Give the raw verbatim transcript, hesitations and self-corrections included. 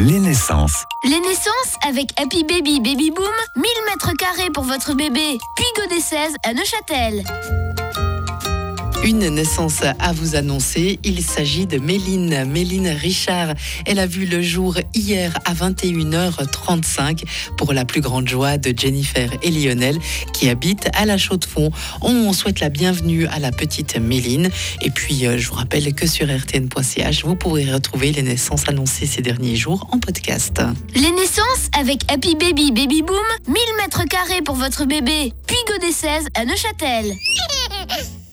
Les naissances. Les naissances avec Happy Baby Baby Boom, mille mètres carrés pour votre bébé. Puy-Godessèze à Neuchâtel. Une naissance à vous annoncer, il s'agit de Méline, Méline Richard. Elle a vu le jour hier à vingt et une heures trente-cinq pour la plus grande joie de Jennifer et Lionel qui habitent à La Chaux-de-Fonds. On souhaite la bienvenue à la petite Méline. Et puis, je vous rappelle que sur r t n point c h, vous pourrez retrouver les naissances annoncées ces derniers jours en podcast. Les naissances avec Happy Baby Baby Boom, mille mètres carrés pour votre bébé. Puy-Godessèze à Neuchâtel.